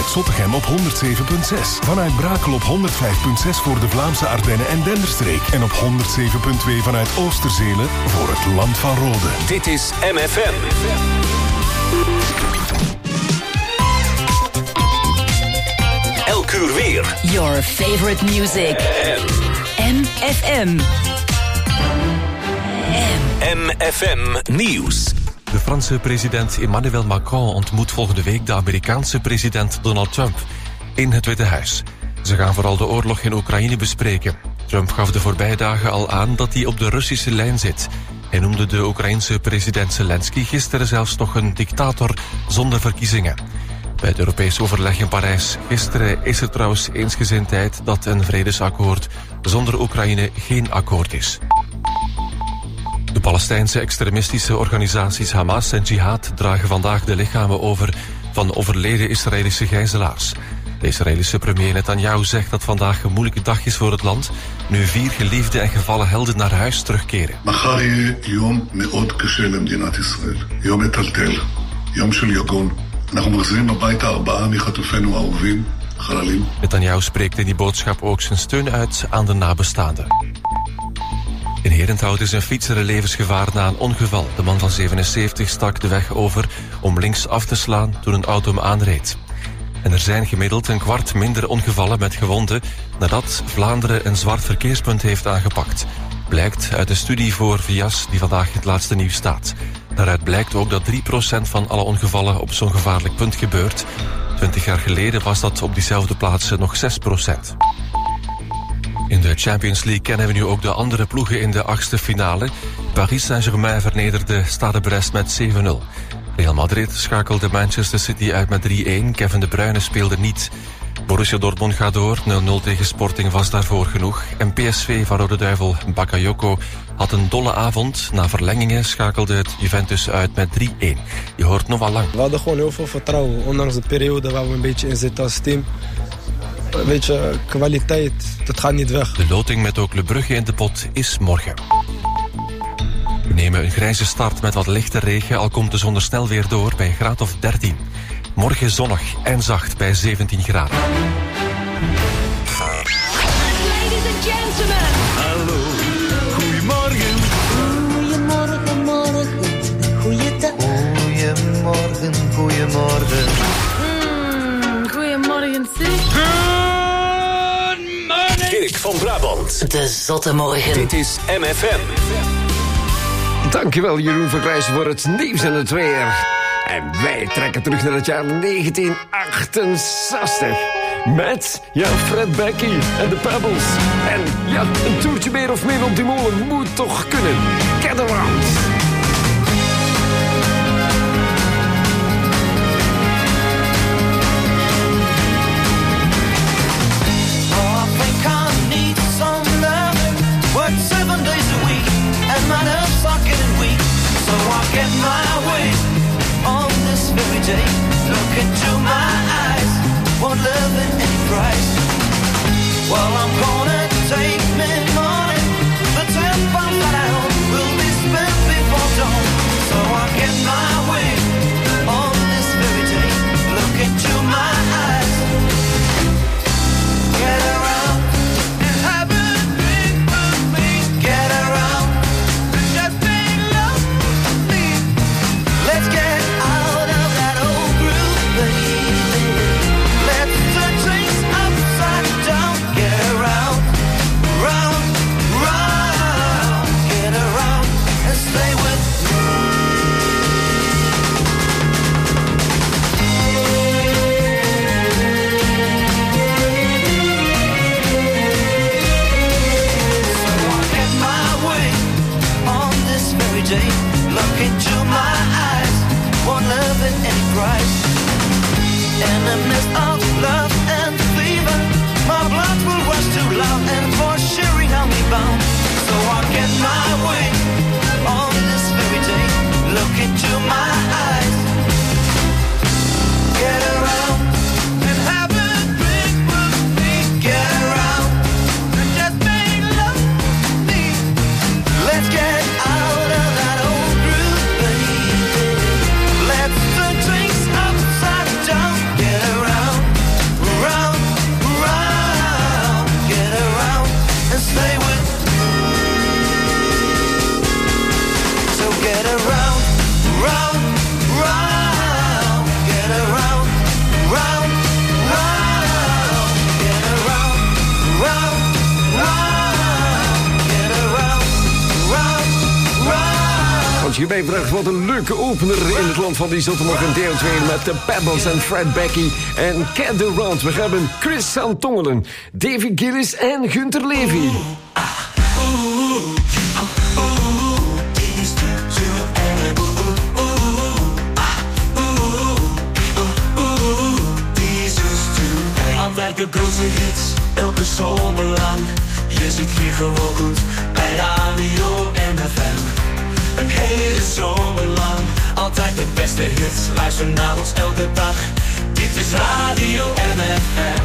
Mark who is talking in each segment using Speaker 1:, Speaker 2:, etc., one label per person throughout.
Speaker 1: vanuit Zottegem op 107.6. Vanuit Brakel op 105.6 voor de Vlaamse Ardennen en Denderstreek. En op 107.2 vanuit Oosterzele voor het Land van Rode.
Speaker 2: Dit is MFM. Elk uur weer.
Speaker 3: Your favorite music. MFM.
Speaker 2: MFM Nieuws.
Speaker 4: De Franse president Emmanuel Macron ontmoet volgende week de Amerikaanse president Donald Trump in het Witte Huis. Ze gaan vooral de oorlog in Oekraïne bespreken. Trump gaf de voorbije dagen al aan dat hij op de Russische lijn zit. Hij noemde de Oekraïense president Zelensky gisteren zelfs nog een dictator zonder verkiezingen. Bij het Europees overleg in Parijs gisteren is er trouwens eensgezindheid dat een vredesakkoord zonder Oekraïne geen akkoord is. De Palestijnse extremistische organisaties Hamas en Jihad dragen vandaag de lichamen over van overleden Israëlische gijzelaars. De Israëlische premier Netanyahu zegt dat vandaag een moeilijke dag is voor het land, nu 4 geliefde en gevallen helden naar huis terugkeren. Netanyahu spreekt in die boodschap ook zijn steun uit aan de nabestaanden. In Herenthout is een fietser in levensgevaar na een ongeval. De man van 77 stak de weg over om links af te slaan toen een auto hem aanreed. En er zijn gemiddeld een kwart minder ongevallen met gewonden nadat Vlaanderen een zwart verkeerspunt heeft aangepakt. Blijkt uit een studie voor Vias die vandaag in het laatste nieuws staat. Daaruit blijkt ook dat 3% van alle ongevallen op zo'n gevaarlijk punt gebeurt. 20 jaar geleden was dat op diezelfde plaatsen nog 6%. In de Champions League kennen we nu ook de andere ploegen in de 8e finale. Paris Saint-Germain vernederde Stade Brest met 7-0. Real Madrid schakelde Manchester City uit met 3-1. Kevin De Bruyne speelde niet. Borussia Dortmund gaat door. 0-0 tegen Sporting was daarvoor genoeg. En PSV van Rode Duivel Bakayoko had een dolle avond. Na verlengingen schakelde het Juventus uit met 3-1. Je hoort nog wel lang.
Speaker 5: We hadden gewoon heel veel vertrouwen. Ondanks de periode waar we een beetje in zitten als team. Een beetje kwaliteit, dat gaat niet weg.
Speaker 4: De loting met ook Le Brugge in de pot is morgen. We nemen een grijze start met wat lichte regen, al komt de zon er snel weer door bij een graad of 13. Morgen zonnig en zacht bij 17 graden.
Speaker 3: Ladies and gentlemen.
Speaker 2: Hallo, goedemorgen.
Speaker 6: Goedemorgen, morgen, goeiedag. Goedemorgen, goedemorgen.
Speaker 3: Goedemorgen, zeg.
Speaker 2: Dirk van Brabant.
Speaker 3: De zotte morgen.
Speaker 2: Dit is MFM.
Speaker 7: Dankjewel Jeroen Verkrijzen voor het nieuws en het weer. En wij trekken terug naar het jaar 1968. Met, Fred Becky en de Pebbles. En een toertje meer of meer op die molen moet toch kunnen. Get around.
Speaker 8: Work 7 days a week, and my nerves are getting weak. So I get my way on this very day. Look into my eyes, won't love at any price. Well, I'm gonna take me money. The 10 pounds that I own will be spent before dawn. So I get my way on this very day. Look into my eyes, get around. Look into my eyes, won't love at any price. In the midst of love and fever, my blood will rush too loud, and for sharing I'll be bound. So I'll get my way on this very day. Look into my eyes, get around and have a drink with me. Get around and just make love with me. Let's get out of that old groove, baby. Let's turn drinks upside down. Get around.
Speaker 7: vrijdag. Wat een leuke opener in het land van die Zottermorgen deel 2 met The Pebbles en Fred Becky en Get Around. We hebben Chris Santongelen, Davy Gillis en Gunther Levy.
Speaker 9: Altijd de grootste hits, elke zomer lang. Je zit hier gewoon goed bij Radio MFM. Een hele zomer lang, altijd de beste hits. Luister naar ons elke dag, dit is Radio MFM.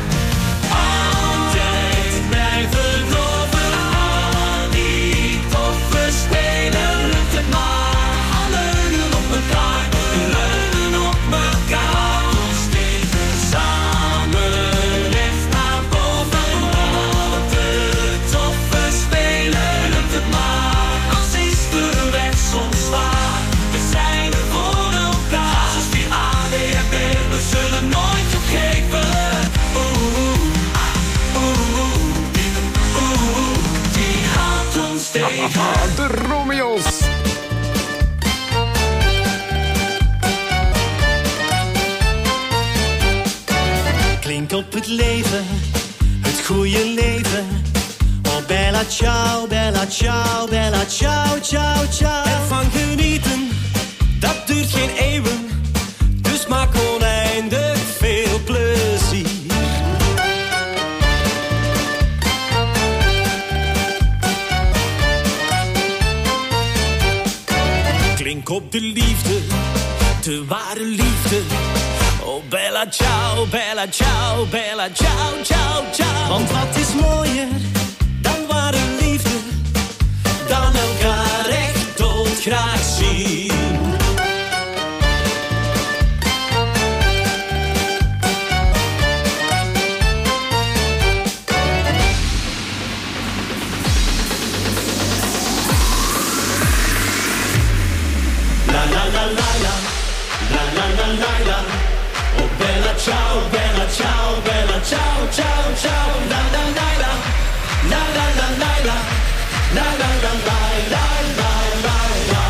Speaker 9: Altijd blijven lopen, al die toffe spelen. Lukt het maar, leunen op elkaar, leunen op elkaar. Steven samen recht naar boven. Al de toffe spelen, lukt het maar. Als is de weg soms zwaar, we zijn er voor elkaar. Zoals die ADHD, we zullen nooit opgeven. Die houdt ons tegen.
Speaker 7: De Romeo's.
Speaker 9: Klink op het leven, het goede leven. Oh bella ciao, bella ciao, bella ciao, ciao, ciao. Ervan genieten, dat duurt geen eeuwen. Dus maak oneindig veel plezier. Klink op de liefde, de ware liefde. Oh bella ciao, bella ciao, bella ciao, ciao, ciao. Want wat is mooier dan ware liefde, dan elkaar echt dolgraag zien. La la la la la, la la la la la. Oh bella ciao, bella ciao, bella ciao, ciao, ciao. La la la la, la la la la la, la la la la la la la la.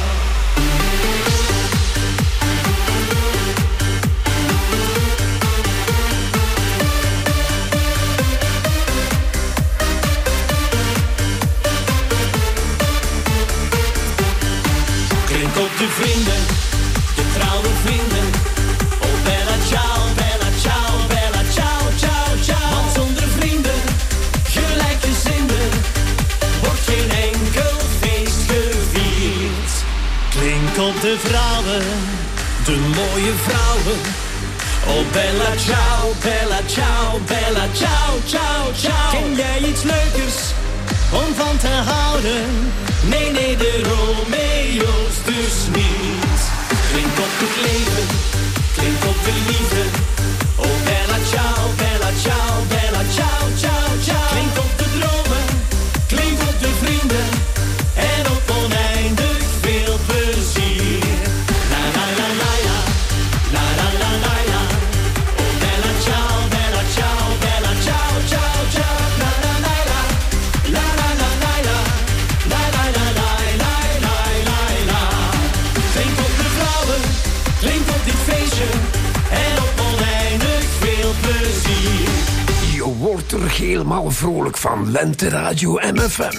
Speaker 9: Klink op de vrienden, de trouwe vrienden. Oh bella ciao, bella ciao, bella ciao, ciao, ciao. Want zonder vrienden, gelijkgezinden, wordt geen enkel feest gevierd. Klink op de vrouwen, de mooie vrouwen. Oh bella ciao, bella ciao, bella ciao, ciao, ciao. Ken jij iets leukers om van te houden? Nee, nee, de Romeo's dus niet. Klink op het leven, klink op de liefde. Oh bella ciao, bella ciao, bella ciao, ciao, ciao. Klink op de dromen, klink op de vrienden. En op oneindig veel plezier. La la la la la, la la la la la. Oh bella ciao, bella ciao, bella ciao, ciao, ciao. La la la la, la la la la la. La la la la la la la la. Klink op de vrouwen, klink op dit feestje. En op oneindig veel plezier.
Speaker 7: Je wordt er helemaal vrolijk van. Lente Radio MFM.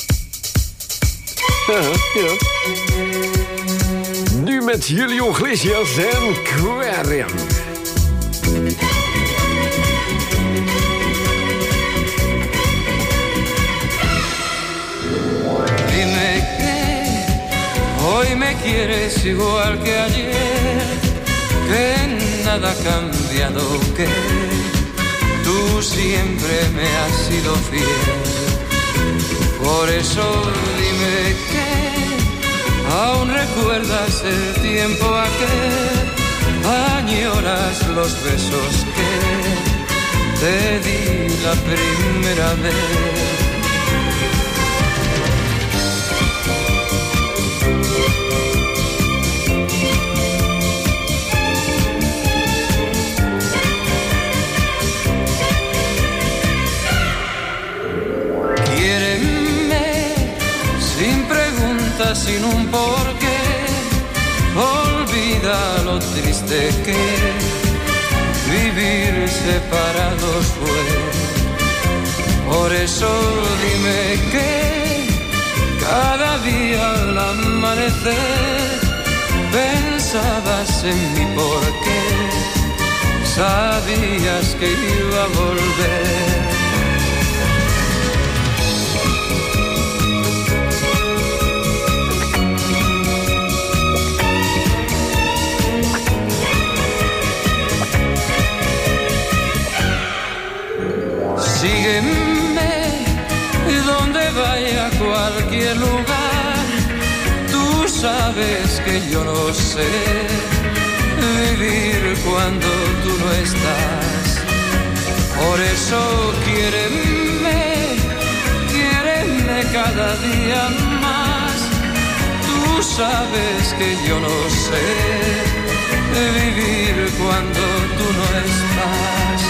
Speaker 7: Ja. Nu met Julio Iglesias en Aquarium.
Speaker 10: Dime que hoy me quieres igual que ayer, que nada ha cambiado, que tú siempre me has sido fiel. Por eso dime que aún recuerdas el tiempo aquel, añoras los besos que te di la primera vez. Sin un porqué, de que vivir separados fue. Por eso dime que cada día al amanecer pensabas en mí porque sabías que iba a volver. Sígueme donde vaya a cualquier lugar. Tú sabes que yo no sé vivir cuando tú no estás. Por eso quiéreme cada día más. Tú sabes que yo no sé vivir cuando tú no estás.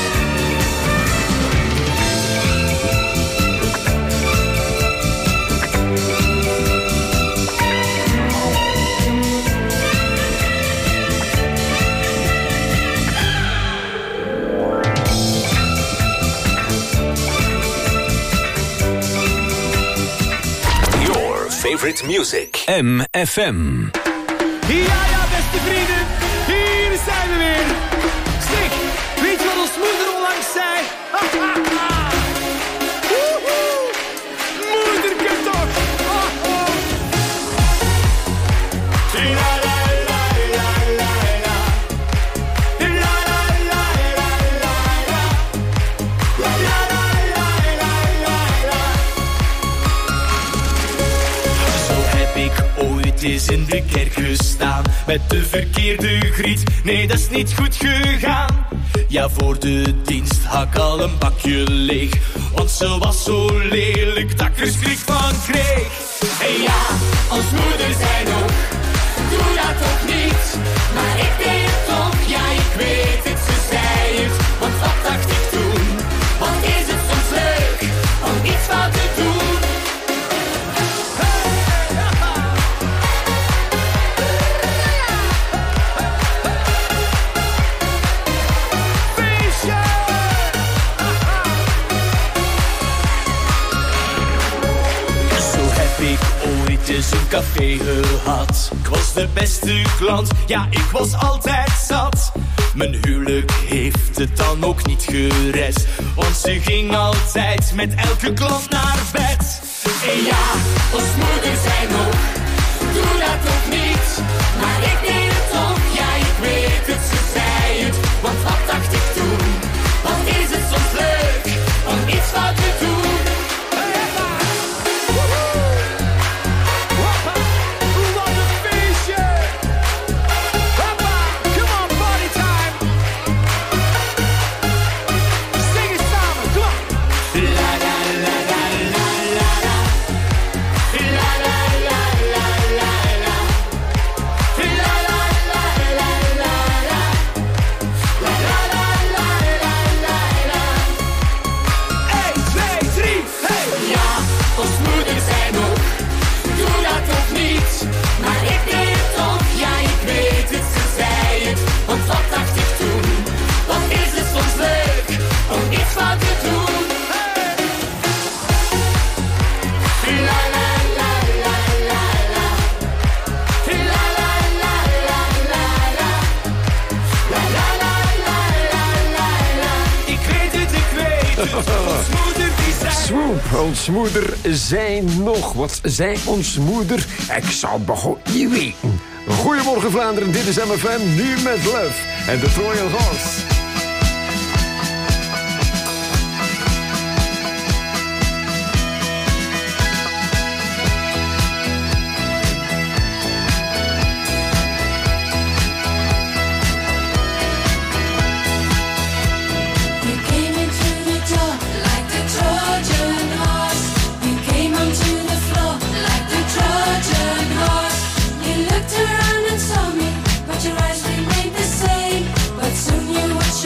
Speaker 2: Favorite music. MFM.
Speaker 11: Ja, beste vrienden. Hier zijn we weer. Zeg, weet je wat ons moeder onlangs zei? Moederke toch.
Speaker 9: Ooit is in de kerk gestaan met de verkeerde griet. Nee, dat is niet goed gegaan. Ja, voor de dienst had ik al een bakje leeg, want ze was zo lelijk dat ik er schrik van kreeg. En ja, als moeder zei nog, doe dat toch niet. Maar ik deed het toch, ja ik weet het, ze zei het. Want wat dacht ik toen? Wat is het soms leuk om iets fout te doen? Dus een café gehad. Ik was de beste klant, ja ik was altijd zat. Mijn huwelijk heeft het dan ook niet gered, want ze ging altijd met elke klant naar bed. En ja, als moeder zei nog, doe dat toch niet. Maar ik deed het toch, ja ik weet het, ze zei het. Want wat dacht ik toen? Wat is het soms leuk om iets fout te doen?
Speaker 7: Swoop, ons moeder zei nog. Wat zei ons moeder? Ik zou begon niet weten. Goedemorgen Vlaanderen, dit is MFM, nu met Love en de Trojan Horse.
Speaker 12: Your eyes remained the same, but soon you would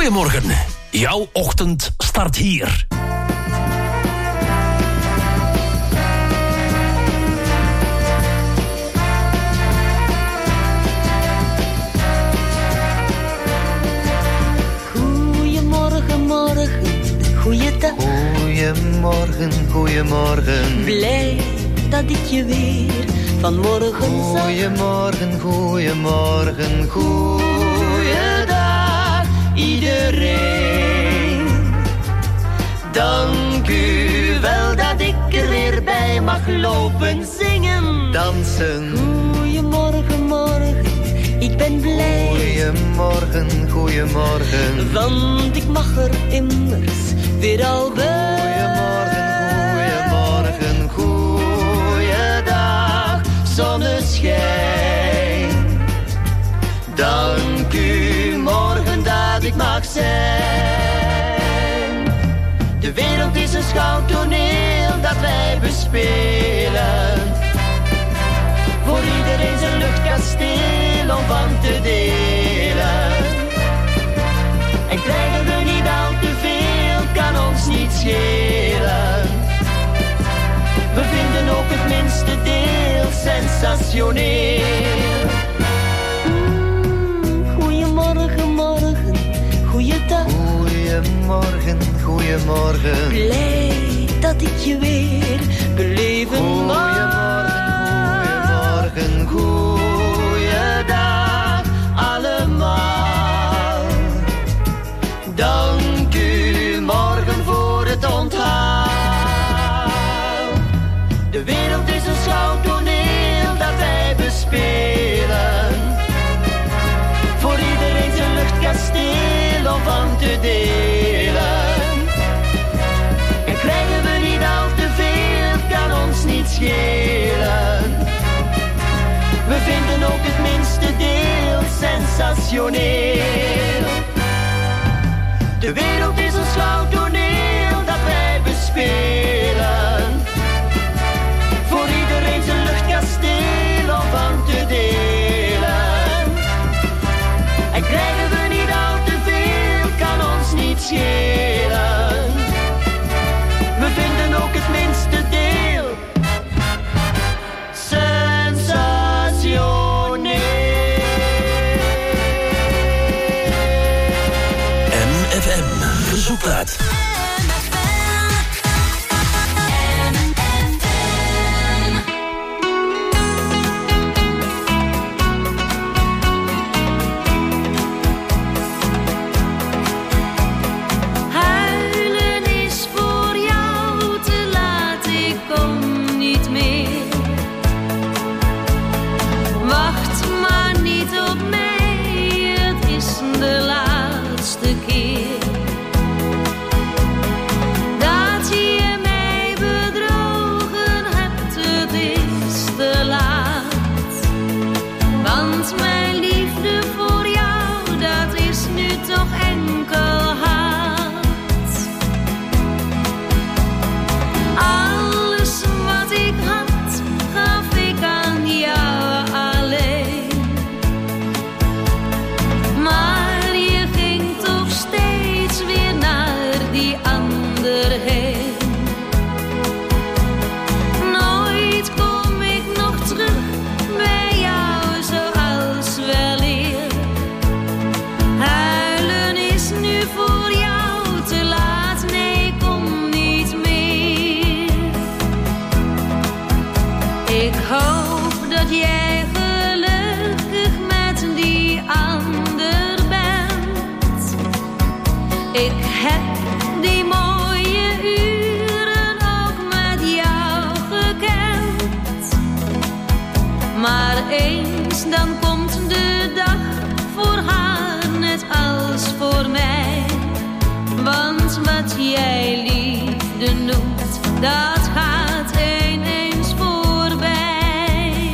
Speaker 12: Goedemorgen, jouw ochtend start hier.
Speaker 6: Goedemorgen, morgen, goeiedag.
Speaker 13: Goedemorgen, goedemorgen.
Speaker 6: Blij dat ik je weer vanmorgen zag.
Speaker 13: Goedemorgen, goedemorgen, goeiedag iedereen. Dank u wel dat ik er weer bij mag lopen, zingen, dansen.
Speaker 6: Goedemorgen, morgen, ik ben blij.
Speaker 13: Goedemorgen, goedemorgen.
Speaker 6: Want ik mag er immers weer al bij.
Speaker 13: Goedemorgen, goeiedag, zonneschijn. Dank u morgen dat ik mag zijn. De wereld is een schouwtoneel dat wij bespelen. Voor iedereen zijn luchtkasteel om van te delen. En krijgen we niet al te veel, kan ons niet schelen. We vinden ook het minste deel sensationeel.
Speaker 6: Goedemorgen, morgen, goeiedag.
Speaker 13: Goedemorgen, goedemorgen.
Speaker 6: Blij dat ik je weer beleven mag.
Speaker 13: Goedemorgen, goeiedag allemaal. Dank u morgen voor het onthaal. De wereld is een schouwtoneel dat wij bespelen. Voor iedereen zijn luchtkasteel om van te delen. En krijgen we niet al te veel, kan ons niet schelen. We vinden ook het minste deel sensationeel. De wereld is een schouwtoneel dat wij bespelen. Voor iedereen zijn luchtkasteel om van te delen. En krijgen we niet al te veel, kan ons niet schelen. We vinden ook het minste deel sensationeel.
Speaker 12: MFM, verzoekplaat.
Speaker 14: Jij liefde noemt, dat gaat ineens voorbij.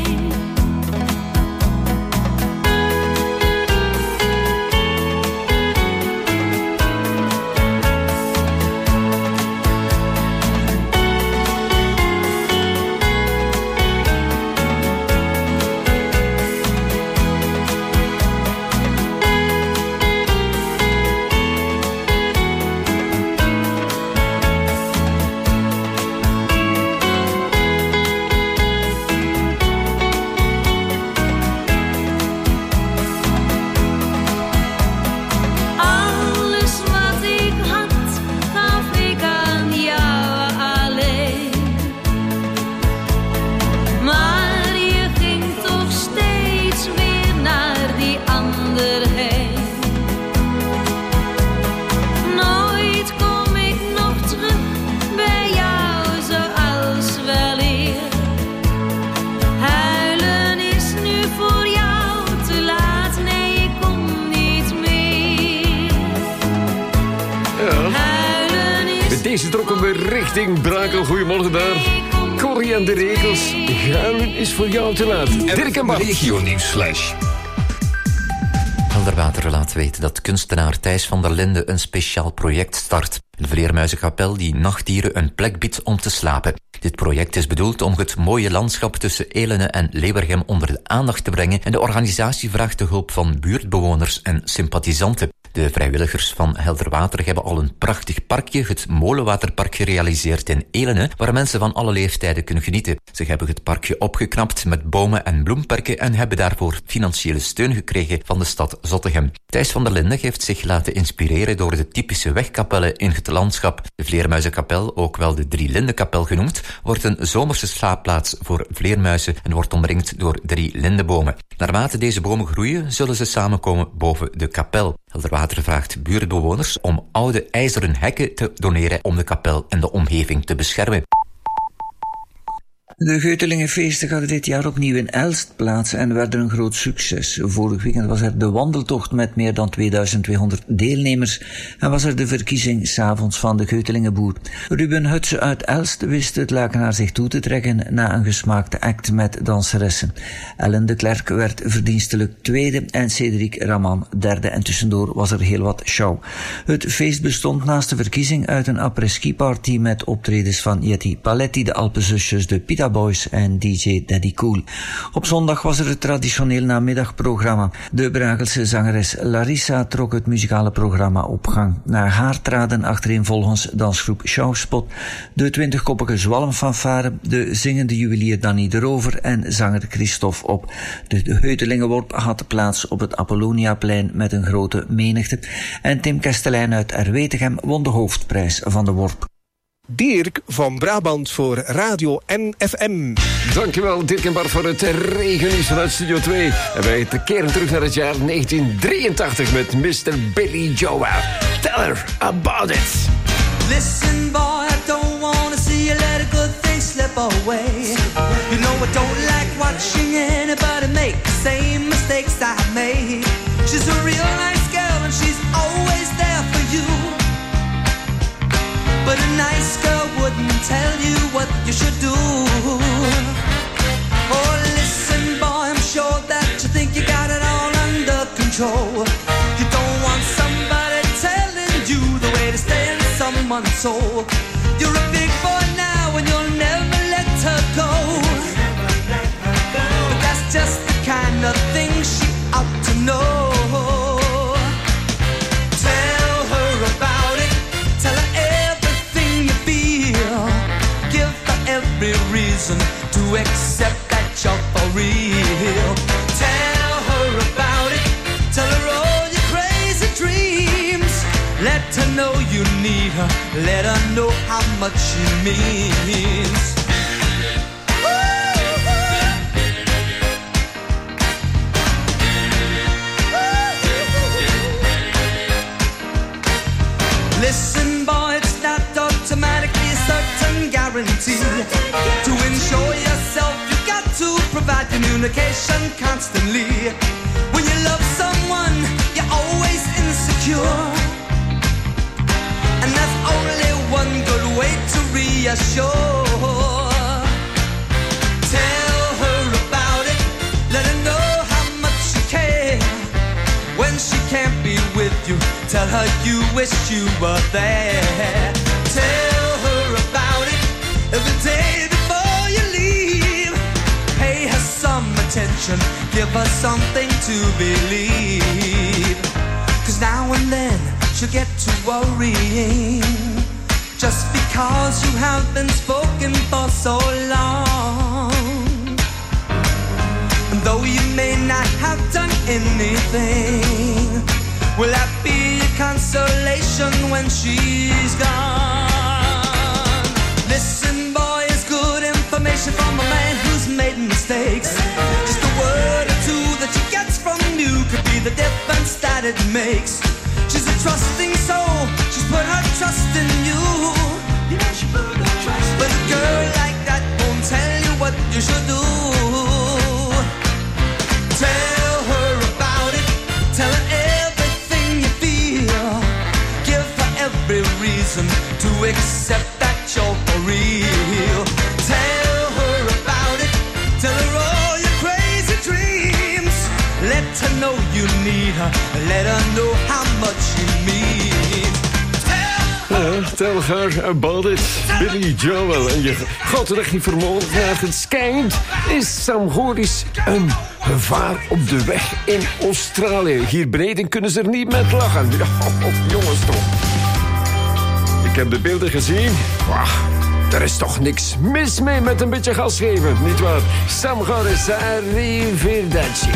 Speaker 7: deze trokken we richting Brakel. Goedemorgen daar. Corrie en de regels. Galen is voor jou te laat. Dirk en Bart.
Speaker 15: Regionieuwsflash.
Speaker 16: Helderwater laat weten dat kunstenaar Thijs van der Linde een speciaal project start. Een vleermuizenkapel die nachtdieren een plek biedt om te slapen. Dit project is bedoeld om het mooie landschap tussen Elene en Leeuwergem onder de aandacht te brengen en de organisatie vraagt de hulp van buurtbewoners en sympathisanten. De vrijwilligers van Helderwater hebben al een prachtig parkje, het Molenwaterpark, gerealiseerd in Elene, waar mensen van alle leeftijden kunnen genieten. Ze hebben het parkje opgeknapt met bomen en bloemperken en hebben daarvoor financiële steun gekregen van de stad Zottegem. Thijs van der Linde heeft zich laten inspireren door de typische wegkapellen in het landschap. De Vleermuizenkapel, ook wel de Drie Lindenkapel genoemd, wordt een zomerse slaapplaats voor vleermuizen en wordt omringd door 3 lindebomen. Naarmate deze bomen groeien, zullen ze samenkomen boven de kapel. Helderwater vraagt buurtbewoners om oude ijzeren hekken te doneren om de kapel en de omgeving te beschermen.
Speaker 17: De Geutelingenfeesten hadden dit jaar opnieuw in Elst plaats en werden een groot succes. Vorig weekend was er de wandeltocht met meer dan 2200 deelnemers en was er de verkiezing 's avonds van de Geutelingenboer. Ruben Hutse uit Elst wist het luik naar zich toe te trekken na een gesmaakte act met danseressen. Ellen de Klerk werd verdienstelijk tweede en Cédric Raman derde en tussendoor was er heel wat show. Het feest bestond naast de verkiezing uit een après-ski party met optredens van Yeti Paletti, de Alpenzusjes, de Pita Boys en DJ Daddy Cool. Op zondag was er het traditioneel namiddagprogramma. De Brakelse zangeres Larissa trok het muzikale programma op gang. Na haar traden achtereenvolgens dansgroep Showspot, de 20-koppige Zwalmfanfare, de zingende juwelier Danny de Rover en zanger Christophe op. De Geutelingenworp had plaats op het Apolloniaplein met een grote menigte en Tim Kestelijn uit Erwetegem won de hoofdprijs van de worp.
Speaker 11: Dirk van Brabant voor Radio NFM.
Speaker 7: Dankjewel Dirk en Bart voor het regennieuws vanuit Studio 2. En wij keren terug naar het jaar 1983 met Mr. Billy Joel. Tell her about it.
Speaker 8: Listen boy, I don't wanna see you let a good thing slip away. You know I don't like watching anybody make the same mistakes I made. She's a real nice girl and she's always there for you. But a nice girl wouldn't tell you what you should do. Oh, listen, boy, I'm sure that you think you got it all under control. You don't want somebody telling you the way to stay in someone's soul. You're a big boy now and you'll never let her go. But that's just the kind of thing she ought to know. Tell her about it. Tell her every reason to accept that you're for real. Tell her about it. Tell her all your crazy dreams. Let her know you need her. Let her know how much she means. Listen, boy, it's not automatically a certain guarantee. To ensure yourself, you got to provide communication constantly. When you love someone, you're always insecure. And there's only one good way to reassure. Tell her about it. Let her know how much you care. When she can't be with you, tell her you wish you were there. Tell her about it every day before you leave. Pay her some attention, give her something to believe. 'Cause now and then she'll get to worrying, just because you have been spoken for so long. And though you may not have done anything, will that be a consolation when she's gone? Listen, boy, it's good information from a man who's made mistakes. Just a word or two that she gets from you could be the difference that it makes. She's a trusting soul, she's put her trust in you. You know she put her trust in you. But a girl like that won't tell you what you should do. Tell her about it, tell her everything you feel. Give her every reason to accept
Speaker 15: to know you need her. Let her know how much you mean.
Speaker 7: Tell her about it. Billy Joel. En je gaat er echt niet vermoord naar het schijnt. Is Sam Goris een gevaar op de weg in Australië. Hier beneden kunnen ze er niet met lachen. Jongens toch. Ik heb de beelden gezien. Er is toch niks mis mee met een beetje gas geven, nietwaar? Sam Goris, arrivederci.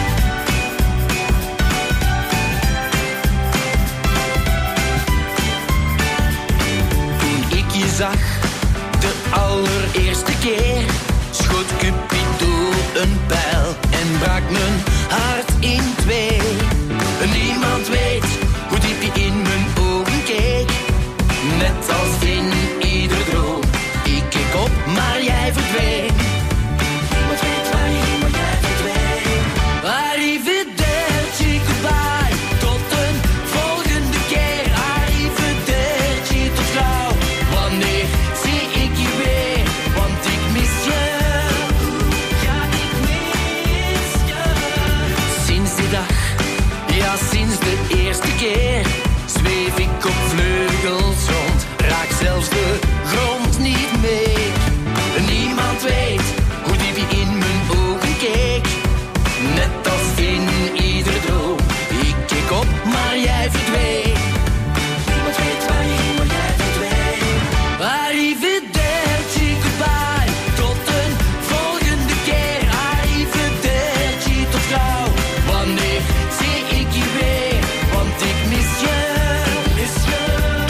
Speaker 8: Toen ik je zag, de allereerste keer, schoot Cupido een pijl en brak mijn hart in twee. Niemand weet hoe diep je in mijn ogen keek, net als in ieder droom. Ik keek op, maar jij verdween. Niemand weet waar je heen, maar jij verdween. Arrivederci, goodbye, tot een volgende keer. Arrivederci, tot gauw. Wanneer zie ik je weer? Want ik mis je. Ja, ik mis je. Sinds die dag, ja, sinds de eerste keer, zweef ik op vleugels rond, raak zelfs de grond niet mee. Niemand weet hoe diep je in mijn ogen keek, net als in ieder droom. Ik keek op, maar jij verdween. Niemand weet waar je heen, maar jij verdween. Arrivederci, goodbye, tot een volgende keer. Arrivederci, tot gauw. Wanneer zie ik je weer? Want ik mis je. Mis je.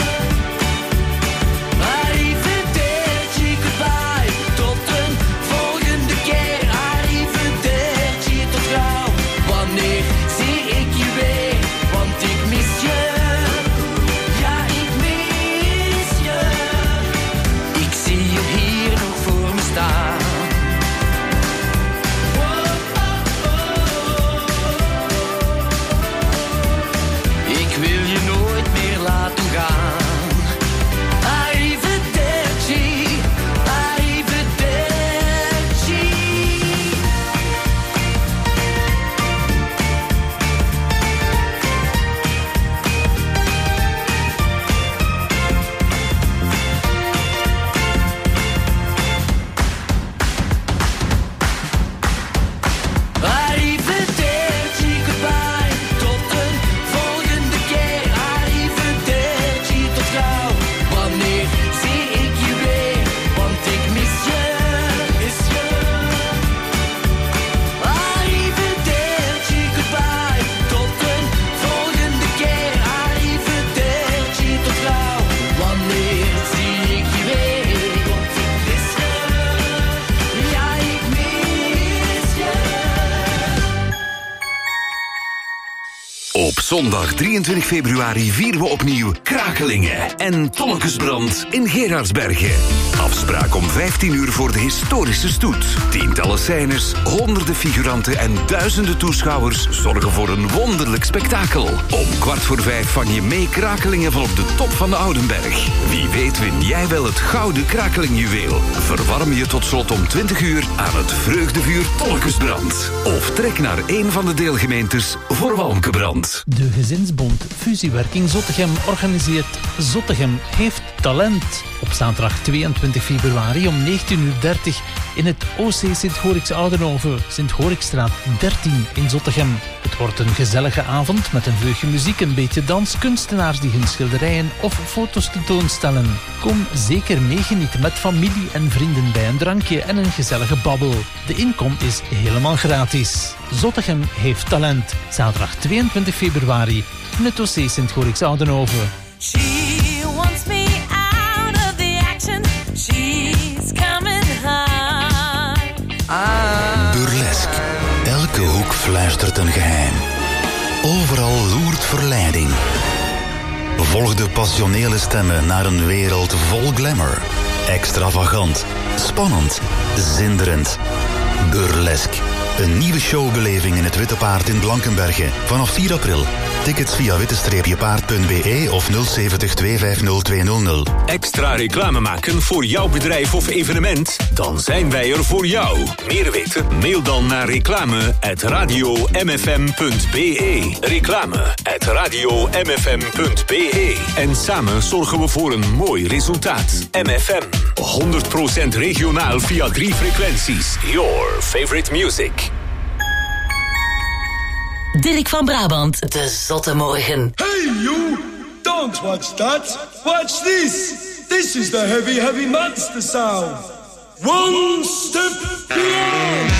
Speaker 8: Arrivederci, goodbye, tot een volgende keer. Arrivederci, tot gauw. Wanneer zie ik je weer? Want ik mis je. Ja, ik mis je. Ik zie je hier nog voor me staan. Ik wil je nooit meer laten gaan. Arrivederci, arrivederci. Arrivederci, goodbye, tot een volgende keer. Arrivederci, tot gauw. Wanneer zie ik je weer? Want ik mis je. Mis je. Arrivederci, goodbye, tot een volgende keer. Arrivederci, tot gauw. Wanneer zie ik je weer? Want ik mis je. Ja, ik mis je.
Speaker 2: Op zondag 23 februari vieren we opnieuw Krakelingen en Tonnekesbrand in Gerardsbergen. Afspraak om 15 uur voor de historische stoet. Tientallen scènes, honderden figuranten en duizenden toeschouwers zorgen voor een wonderlijk spektakel. Om 4:15 vang je mee Krakelingen van op de top van de Oudenberg. Wie weet win jij wel het gouden Krakelingjuweel. Verwarm je tot slot om 20 uur aan het vreugdevuur Tonnekesbrand. Of trek naar een van de deelgemeentes voor Walmkebrand.
Speaker 12: De Gezinsbond Fusiewerking Zottegem organiseert Zottegem heeft talent. Op zaterdag 22 februari om 19:30 in het OC Sint-Gorikse Oudenhoven, Sint-Gorikstraat 13 in Zottegem. Het wordt een gezellige avond met een vleugje muziek, een beetje dans, kunstenaars die hun schilderijen of foto's tentoonstellen. Kom zeker meegenieten met familie en vrienden bij een drankje en een gezellige babbel. De inkom is helemaal gratis. Zottegem heeft talent. Zaterdag 22 februari in het OC Sint-Gorikse Oudenhoven.
Speaker 14: She wants me out of the action. She's coming hard.
Speaker 18: Burlesk. Elke hoek fluistert een geheim. Overal loert verleiding. Volg de passionele stemmen naar een wereld vol glamour. Extravagant, spannend, zinderend. Burlesk. Een nieuwe showbeleving in het Witte Paard in Blankenberge. Vanaf 4 april. Tickets via witte-paard.be of 070 250 200.
Speaker 19: Extra reclame maken voor jouw bedrijf of evenement? Dan zijn wij er voor jou. Meer weten? Mail dan naar reclame@radiomfm.be. Reclame@radiomfm.be. En samen zorgen we voor een mooi resultaat. MFM. 100% regionaal via 3 frequenties. Your favorite music.
Speaker 3: Dirk van Brabant, de Zotte Morgen.
Speaker 11: Hey you! Don't watch that! Watch this! This is the heavy, heavy monster sound. One step beyond!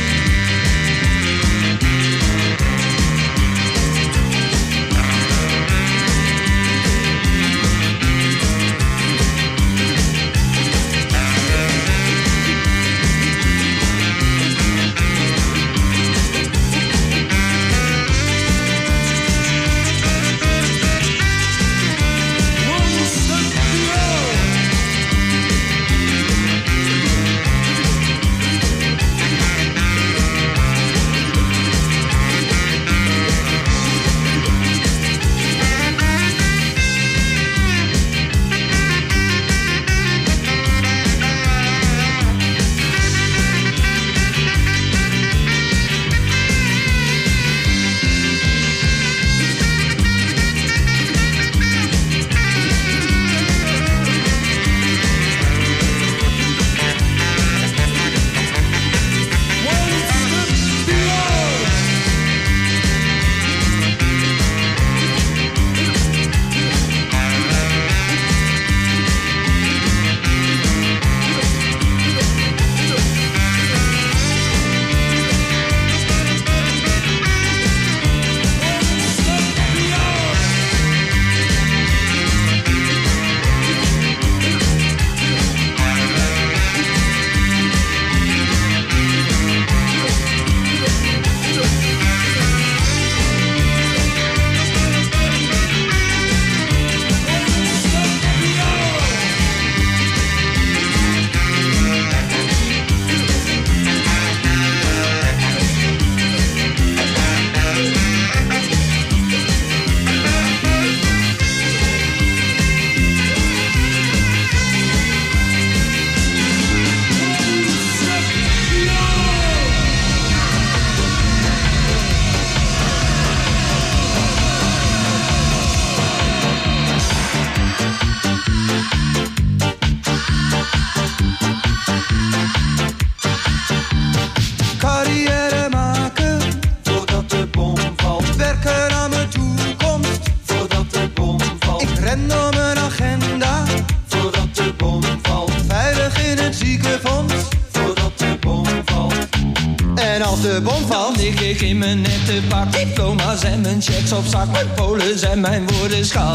Speaker 10: Ik in mijn nette pak, diploma's en mijn checks op zak, mijn polen en mijn woorden schaal.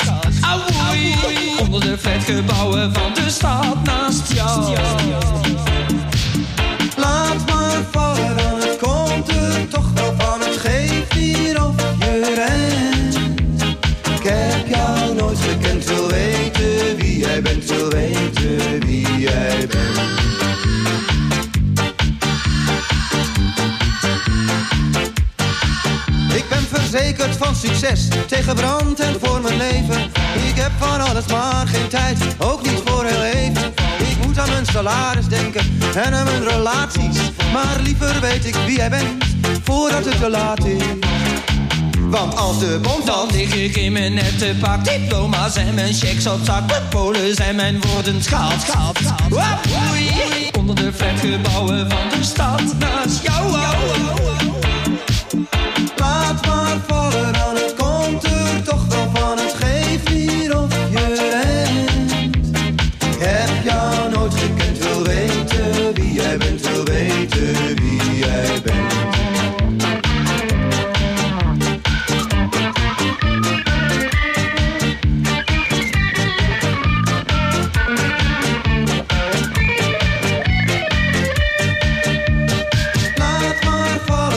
Speaker 10: Auwoei, onder de flatgebouwen van de stad naast jou.
Speaker 15: Laat maar vallen, dan het komt er toch wel van. Het geeft hier of je rent. Ik heb jou nooit gekend, wil weten wie jij bent, wil weten wie jij bent. Ik ben verzekerd van succes, tegen brand en voor mijn leven. Ik heb van alles maar geen tijd, ook niet voor heel even. Ik moet aan mijn salaris denken en aan mijn relaties. Maar liever weet ik wie jij bent, voordat het te laat is. Want als de bom valt,
Speaker 10: dan lig ik in mijn nette pak, diploma's en mijn checks op zak, mijn polen en mijn woorden schaal. Auwoei, onder de flatgebouwen van de stad naast jou.
Speaker 15: Laat maar vallen, dan het komt er toch wel van. Het geeft niet of je rent. Ik heb jou nooit gekend, wil weten wie jij bent, wil weten wie jij bent. Laat maar vallen.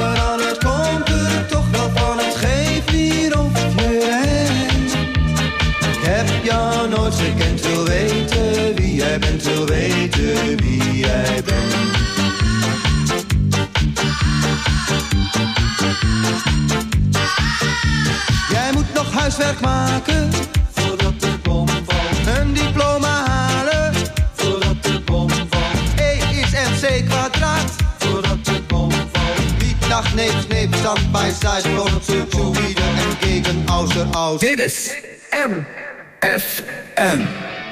Speaker 15: huiswerk maken, voordat de bom valt. Een diploma halen, voordat de bom valt. E is MC kwadraat, voordat de bom valt. Niet nacht, neep, sneep, stand bij side, voordat ze solide en gegen außer aus.
Speaker 7: Dit is MFM.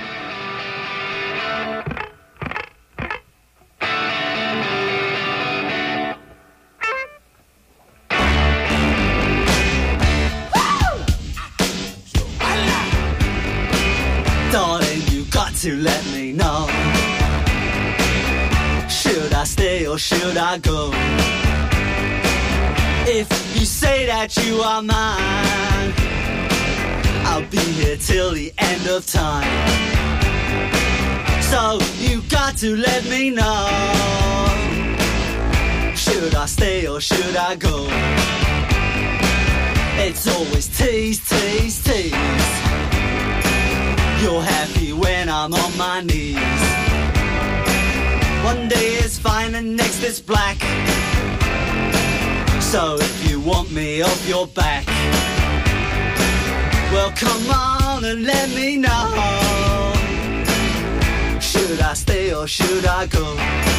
Speaker 8: Darling, you got to let me know. Should I stay or should I go? If you say that you are mine, I'll be here till the end of time. So you got to let me know. Should I stay or should I go? It's always tease, tease, tease. You're happy when I'm on my knees. One day is fine and next is black. So if you want me off your back, well come on and let me know. Should I stay or should I go?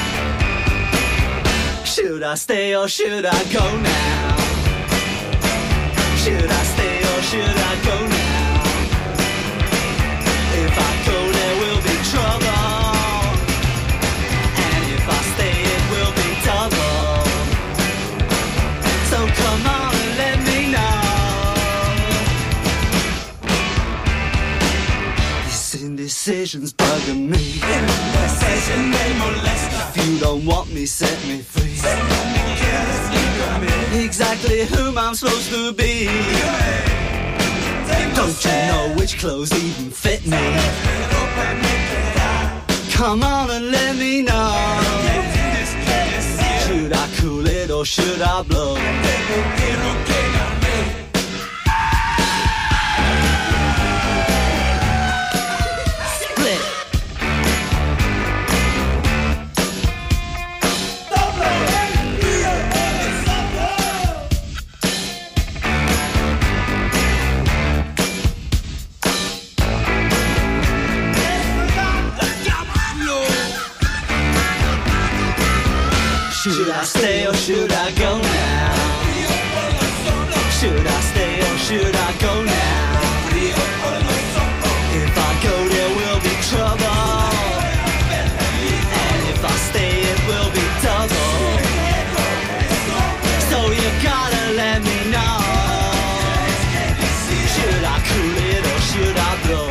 Speaker 8: Should I stay or should I go now? Should I stay or should I go now? If I go, there will be trouble. And if I stay, it will be double. So come on and let me know. These indecisions bugging me. Indecision, they molest. If you don't want me, set me free. Exactly whom I'm supposed to be. Don't you know which clothes even fit me? Come on and let me know. Should I cool it or should I blow? Split. Should I stay or should I go now? Should I stay or should I go now? If I go there will be trouble. And if I stay it will be double. So you gotta let me know. Should I cool it or should I blow?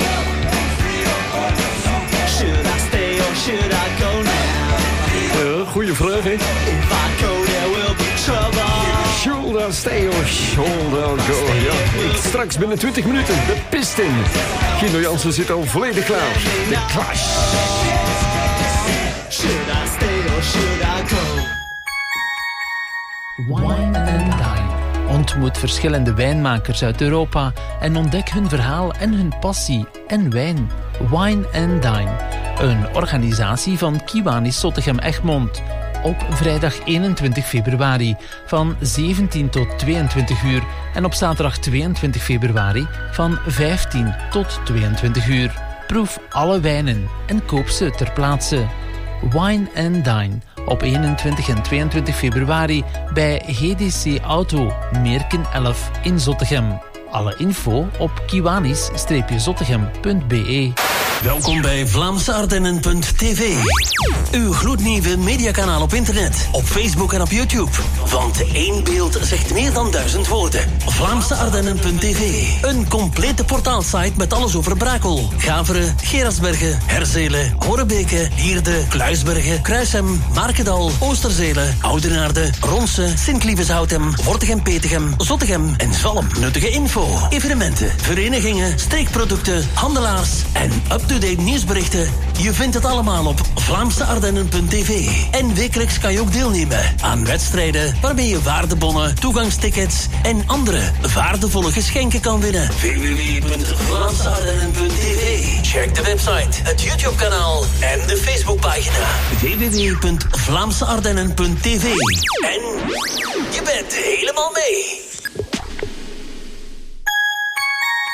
Speaker 8: Should I stay or should I go now?
Speaker 7: Goeie vraag, hè?
Speaker 8: If I go, there will be trouble.
Speaker 7: Should I stay or should I go? Ja, straks binnen 20 minuten, de pist in. Guido Jansen zit al volledig klaar. De Clash.
Speaker 8: Should I stay or should I go?
Speaker 12: Wine and Dine. Ontmoet verschillende wijnmakers uit Europa en ontdek hun verhaal en hun passie en wijn. Wine and Dine. Een organisatie van Kiwanis Zottegem-Egmond. Op vrijdag 21 februari van 17 tot 22 uur en op zaterdag 22 februari van 15 tot 22 uur. Proef alle wijnen en koop ze ter plaatse. Wine and Dine op 21 en 22 februari bij GDC Auto, Meerken 11 in Zottegem. Alle info op kiwanis-zottegem.be.
Speaker 20: Welkom bij VlaamseArdennen.tv. Uw gloednieuwe mediakanaal op internet, op Facebook en op YouTube. Want één beeld zegt meer dan 1000 woorden. VlaamseArdennen.tv. Een complete portaalsite met alles over Brakel, Gaveren, Gerardsbergen, Herzelen, Horebeke, Lierde, Kluisbergen, Kruishem, Markendal, Oosterzelen, Oudenaarde, Ronse, Sint-Lieveshoutem, Wortegem-Petegem, Zottegem en Zalm. Nuttige info, evenementen, verenigingen, streekproducten, handelaars en up-to-date nieuwsberichten. Je vindt het allemaal op VlaamseArdennen.tv. En wekelijks kan je ook deelnemen aan wedstrijden waarmee je waardebonnen, toegangstickets en andere waardevolle geschenken kan winnen. www.VlaamseArdennen.tv. Check de website, het YouTube-kanaal en de Facebookpagina. www.VlaamseArdennen.tv. En je bent helemaal mee.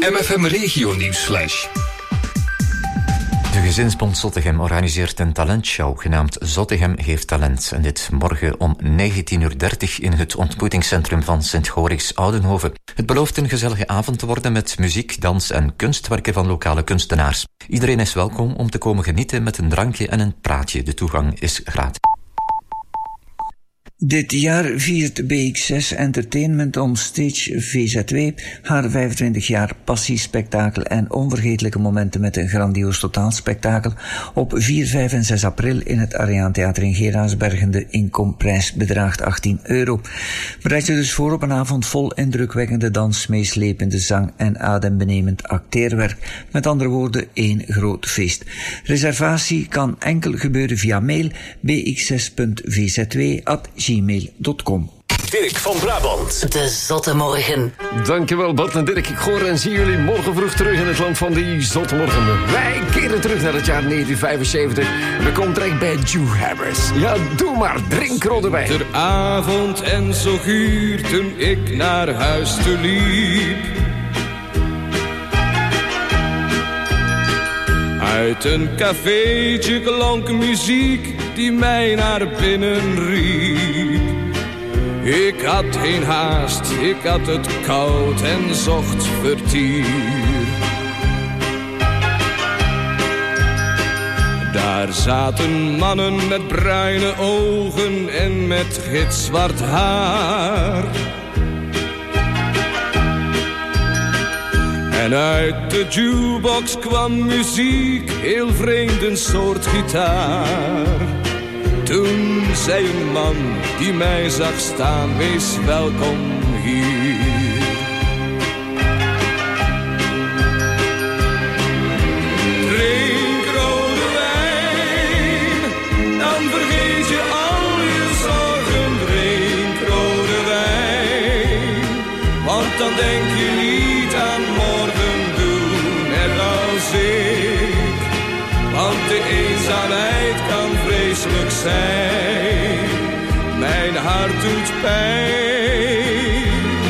Speaker 19: MFM Regio Nieuwsflash.
Speaker 16: De Gezinsbond Zottegem organiseert een talentshow genaamd Zottegem heeft talent. En dit morgen om 19:30 in het ontmoetingscentrum van Sint-Gorichs Oudenhoven. Het belooft een gezellige avond te worden met muziek, dans en kunstwerken van lokale kunstenaars. Iedereen is welkom om te komen genieten met een drankje en een praatje. De toegang is gratis.
Speaker 17: Dit jaar viert BX6 Entertainment on Stage VZW haar 25 jaar passiespektakel en onvergetelijke momenten met een grandioos totaalspektakel. Op 4, 5 en 6 april in het Ariaantheater in Geraardsbergen. De inkomprijs bedraagt €18. Bereid je dus voor op een avond vol indrukwekkende dans, meeslepende zang en adembenemend acteerwerk. Met andere woorden, één groot feest. Reservatie kan enkel gebeuren via mail bx6.vzw@gmail.com.
Speaker 19: Dirk van Brabant.
Speaker 3: De Zotte Morgen.
Speaker 7: Dankjewel Bart en Dirk. Ik hoor en zie jullie morgen vroeg terug in het land van die Zotte Morgen. Wij keren terug naar het jaar 1975. We komen terecht bij Joe Harris. Ja, doe maar. Drink rode wijn.
Speaker 21: Ter avond en zo guur toen ik naar huis toe liep. Uit een cafeetje klonk muziek die mij naar binnen riep. Ik had geen haast, ik had het koud en zocht vertier. Daar zaten mannen met bruine ogen en met gitzwart haar. En uit de jukebox kwam muziek, heel vreemd een soort gitaar. Toen zei een man die mij zag staan, wees welkom hier. Drink rode wijn, dan vergeet je al je zorgen. Drink rode wijn, want dan denk je niet aan morgen. Doe net als ik, want de eenzaamheid kan vreselijk zijn. Mijn hart doet pijn.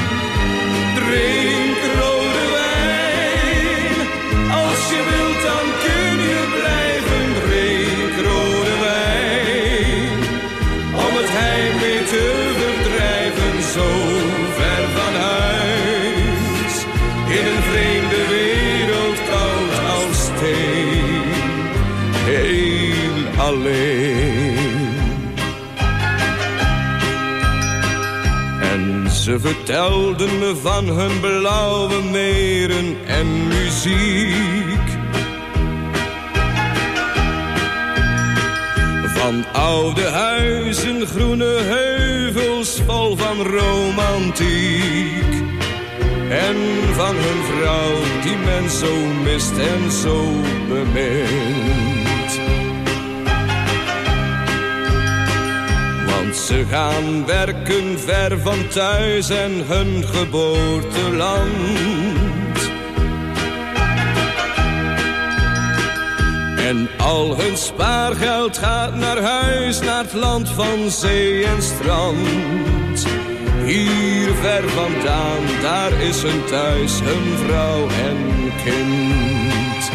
Speaker 21: Drink rode wijn, als je wilt dan kun je blijven. Drink rode wijn, om het heimwee te verdrijven. Zo ver van huis, in een vreemde wereld koud als steen. Heel alleen. En ze vertelden me van hun blauwe meren en muziek. Van oude huizen, groene heuvels vol van romantiek. En van hun vrouw die men zo mist en zo bemint. Want ze gaan werken ver van thuis en hun geboorteland. En al hun spaargeld gaat naar huis, naar het land van zee en strand. Hier ver vandaan, daar is hun thuis, hun vrouw en kind.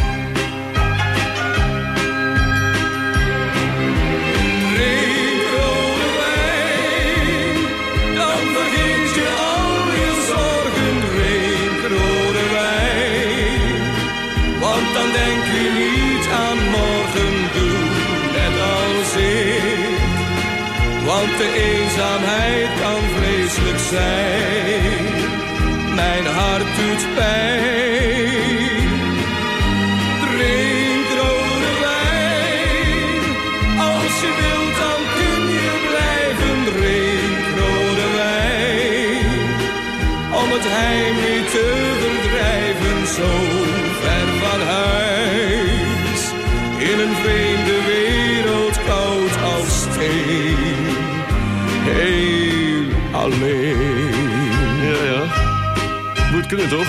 Speaker 21: Drink rode wijn, dan vergeet je al je zorgen. Drink rode wijn, want dan denk je niet aan morgen. Doe net als ik, want de eenzaamheid kan vreselijk zijn. Mijn hart doet pijn. Drink rode wijn, als je wilt dan kun je blijven. Drink rode wijn, om het heimwee te verdrijven. Zo ver van huis, in een vreemde wereld koud als steen. Heel alleen.
Speaker 7: Ja. Moet kunnen toch?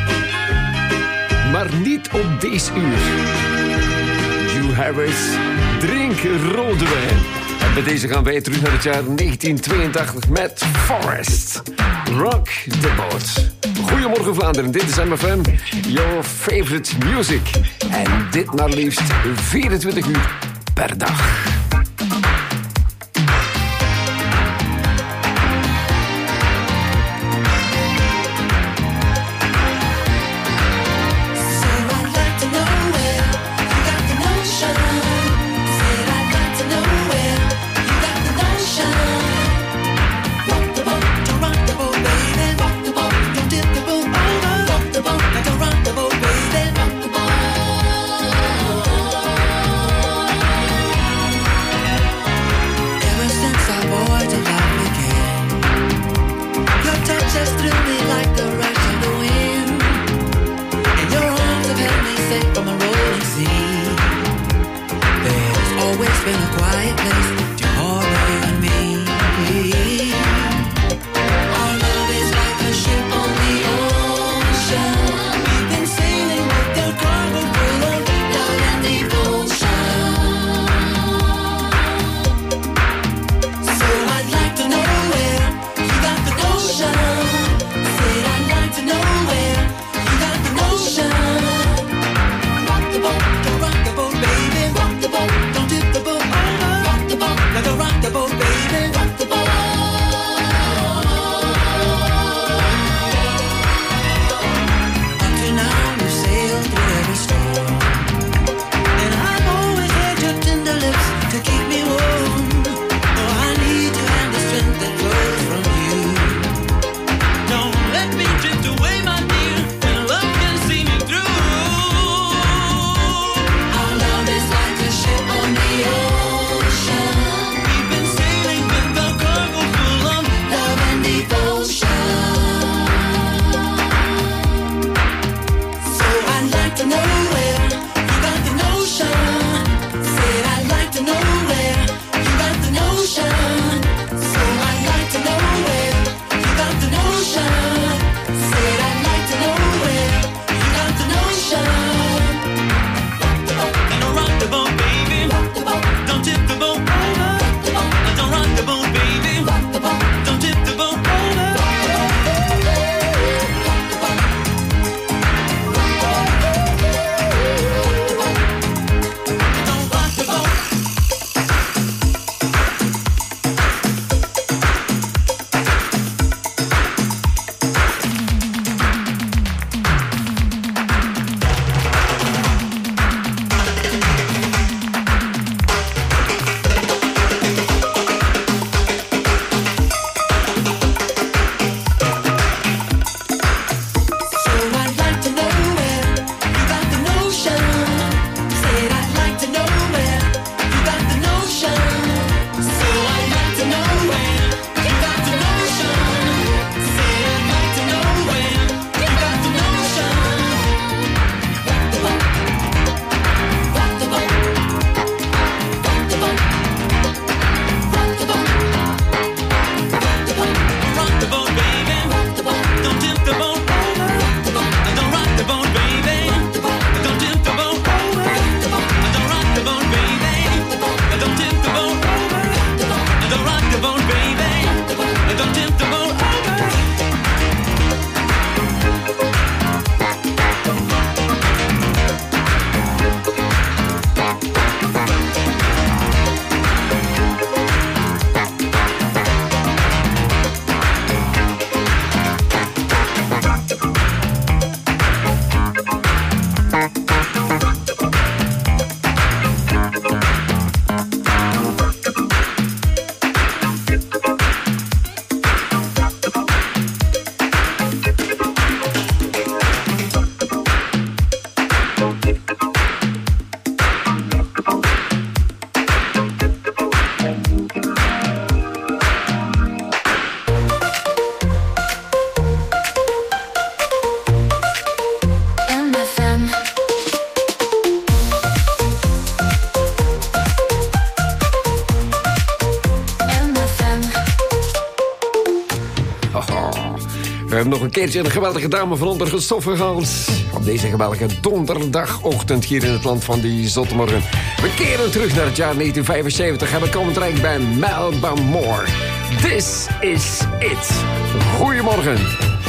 Speaker 7: Maar niet op deze uur. Joe Harris, drink rode wijn. En bij deze gaan wij terug naar het jaar 1982 met Forest. Rock the Boat. Goedemorgen Vlaanderen, dit is MFM, your favorite music. En dit maar liefst 24 uur per dag. We hebben nog een keertje een geweldige dame van onder het stof gehaald. Op deze geweldige donderdagochtend hier in het land van die Zottemorgen. We keren terug naar het jaar 1975 en we komen terecht bij Melba Moore. This is it. Goedemorgen.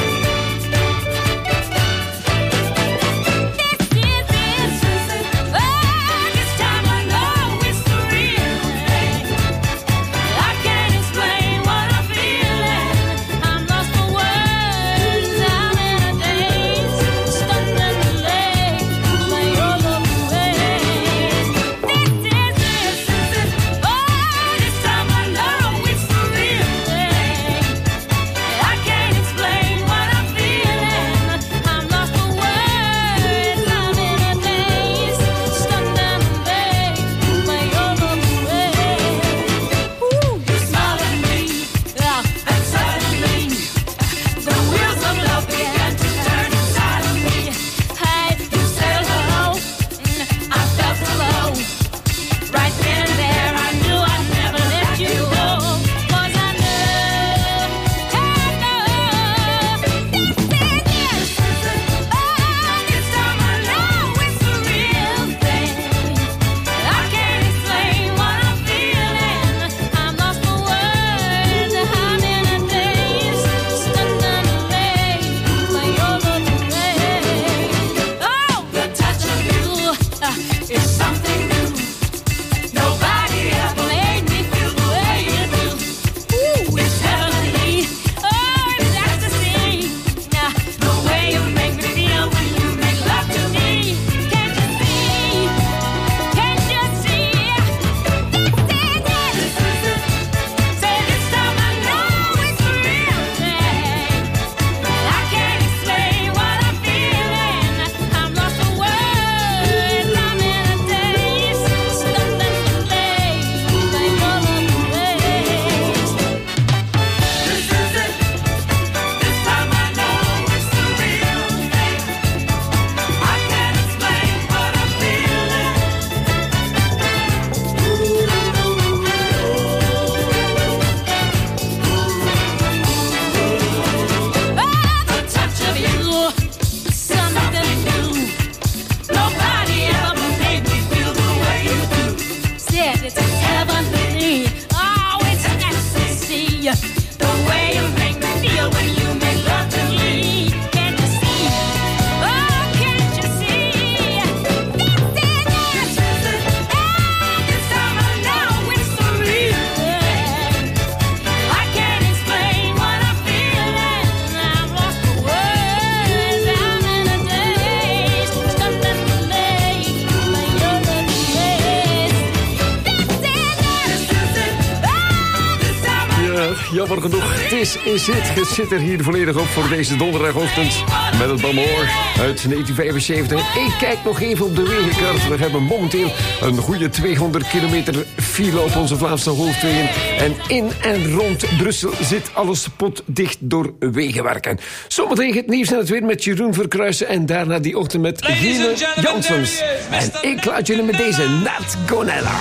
Speaker 7: Jammer genoeg, This is it. Het zit er hier volledig op voor deze donderdagochtend. Met het Bamoor uit 1975. Ik kijk nog even op de wegenkaart. We hebben momenteel een goede 200 kilometer file op onze Vlaamse hoofdwegen. En in en rond Brussel zit alles potdicht door wegenwerken. Zometeen het nieuws en het weer met Jeroen Verkruijsen. En daarna die ochtend met Gine Janssens. En ik laat jullie met deze Nat Gonella.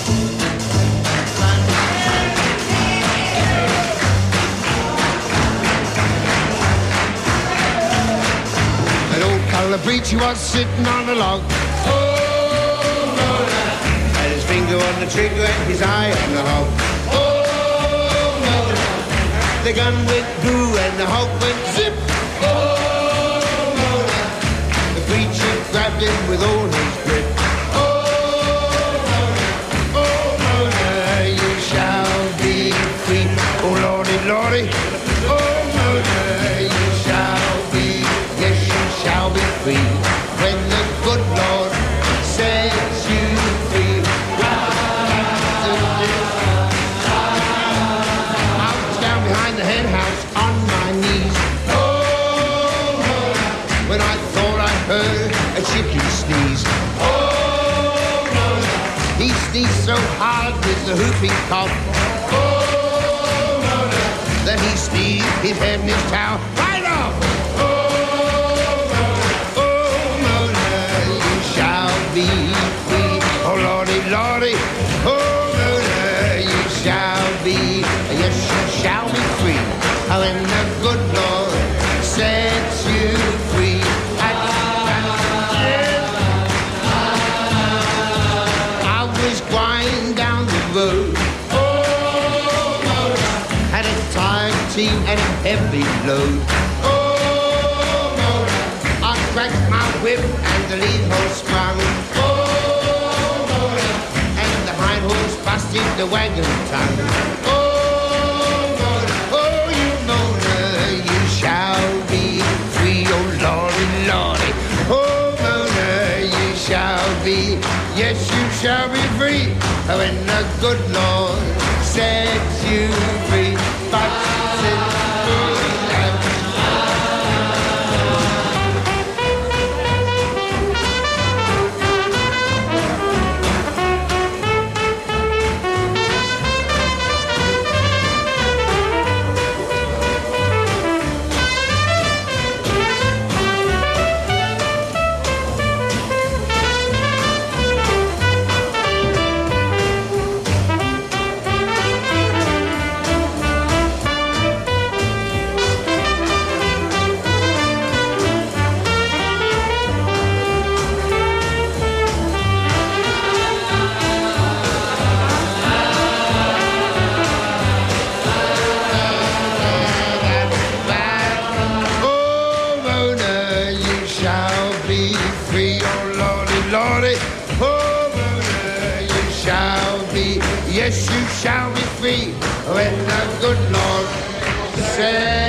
Speaker 1: The preacher was sitting on a log. Oh, Mona. Had his finger on the trigger and his eye on the hog. Oh, Mona. The gun went blue and the hog went zip. Oh, Mona. The preacher grabbed him with all his grip. Oh, Mona. Oh, Mona. You shall be free. Oh, Lordy, Lordy. Oh, Mona. You shall be, yes, you shall be free. When the good Lord sets you free. I was down behind the hen house on my knees. Oh, when I thought I heard a chicken sneeze. Oh, he sneezed so hard with the whooping cough. Oh, that he sneezed his head and his towel right off. Be free, oh Lordy, Lordy, oh Mona, you shall be, yes, you shall be free. When the good Lord seen any heavy load. Oh, Mona, I cracked my whip and the lead horse sprung. Oh, Mona, and the hind horse busted the wagon tongue. Oh, Mona, oh, you Mona, you shall be free. Oh, Lordy, Lordy, oh, Mona, you shall be. Yes, you shall be free when the good Lord sets you free. But yes, you shall be free when the good